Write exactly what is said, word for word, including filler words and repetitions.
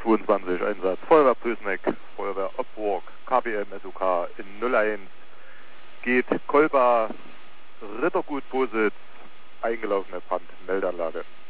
zweiundzwanzig Einsatz, Feuerwehr Pösneck, Feuerwehr Obburg, K B M S U K in null eins, geht Kolba, Rittergut Bositz, eingelaufene Brandmeldeanlage.